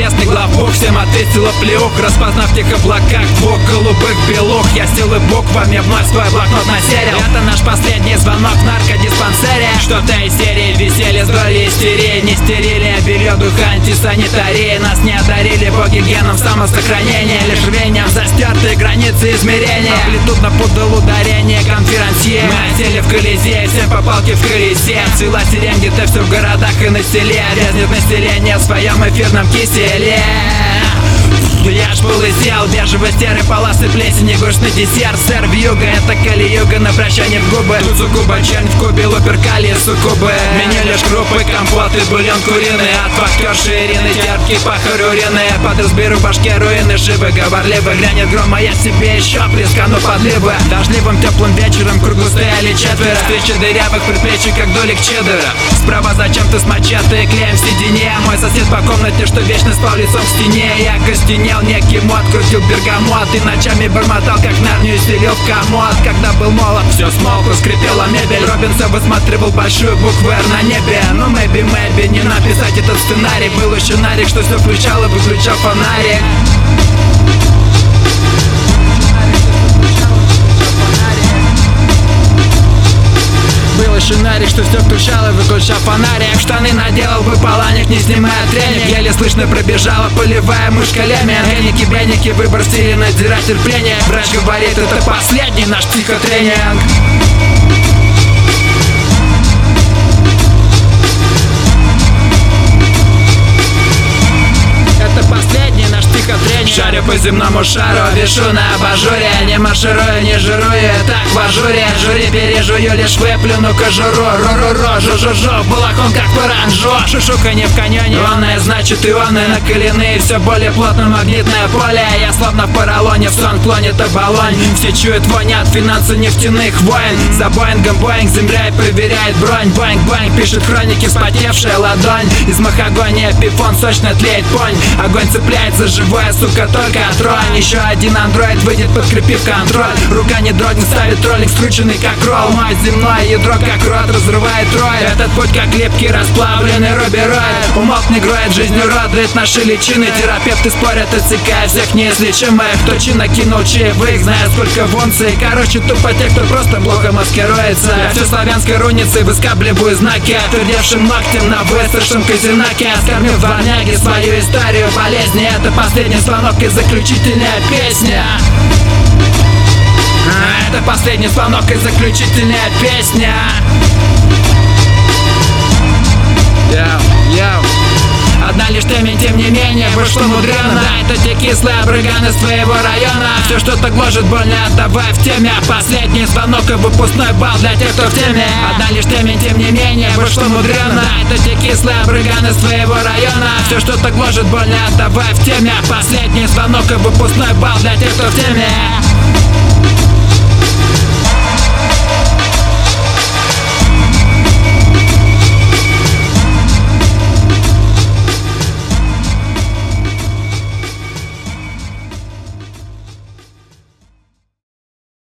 небесный главбух всем ответила плюх, распознав в тех облаках двух голубых белух. Я силы буквами вновь свой блокнот насерил. Это наш последний звонок в наркодиспансере. Что-то из серии веселья с долей истерии. Не стерили белье, духа, антисанитарии. Нас не одарили боги геном самосохранения. Лишь рвением застертые границы измерения. Амплитудно подал ударение конферансье. Мы осели в Колизее, всем по палке в колесе. Цвела сирень где-то все в городах и на селе. Вязнет население в своем эфирном киселе. Я ж полысел, бежевый серый полосы плесени, гушный десерт. Сэр вьюга, это кали-юга на прощание в губы. Тут суккуба, чернь в кубе, луперкали, суккубы. Меня лишь крупы, компот и бульон куриный. От фактерши Ирины, терпкий пахарь урины. Под разберу башке руины, живы, говорливы. Грянет грома, я себе еще плескану подливы. Дождливым теплым вечером в кругу стояли четверо. Встречи дырявых предплечий, как долик чеддера. Справа зачем-то с мачете, клеем в седине. Мой сосед по комнате, что вечно спал лицом к стене. Я костенел, некий мод, крутил бергамот. И ночами бормотал, как Нарнию селил в комод. Когда был молод, все смолкло, скрипела мебель. Робинсон высматривал большую букву R на небе. Ну maybe, не написать этот сценарий. Был еще нарик, что все включал и выключал фонарик. Был еще нарик, что все включал и выключал фонарик. Штаны наделал бы поланик, не снимая треник. Еле слышно пробежала полевая мышка лемминг. Эники-беники, выбор стиля, надзирать терпение. Врач говорит, это последний наш психотренинг. Это последний наш психотренинг. Шарю по земному шару, вешу на абажуре. Не марширую, не жирую, так в ажуре. Жюри пережую, лишь выплюну кожуру. Ру-ру-ру, жу-жу-жу, балакон как паранжо. Шушуканье в каньоне, ионное, значит ионы накалены. Все более плотно магнитное поле. Я словно в поролоне, в сон клонит оболонь. Все чуют вонь от финансов нефтяных войн. За Боингом Боинг, земля и проверяет бронь. Боинг-боинг, пишет хроники, вспотевшая ладонь. Из махагония пифон сочно тлеет понь. Огонь цепляется, живое, сука, только тронь. Еще один андроид выйдет, подкрепив контроль. Рука не дрогнет, ставит ролик, скрученный как ролл. Мой земное ядро, как рот, разрывает рой. Этот путь, как липкий, расплавленный рубероид. Умолкни, гроет, жизнь уродует наши личины. Терапевты спорят, отсекая всех неизлечимых. Кто чин накинул чаевых, зная сколько в унции. Короче, тупо те, кто просто плохо маскируется. Я всю славянской руницей выскабливаю знаки. Отвердевшим ногтем на высохшем казинаке. Оскорбив дворняги свою историю болезни. Это последний звонок и заключительная песня. Это последний звонок и заключительная песня. Йоу. Одна лишь темень, тем не менее, вышло мудрено. Это те кислые обрыганы из твоего района. Все что-то гложет больно, отдавай в теме. Последний звонок и выпускной бал для тех, кто в теме. Одна лишь темень, тем не менее, вышло мудрено. Это те кислые обрыганы из твоего района. Все что-то гложет больно, отдавай в теме. Последний звонок и выпускной бал для тех, кто в теме.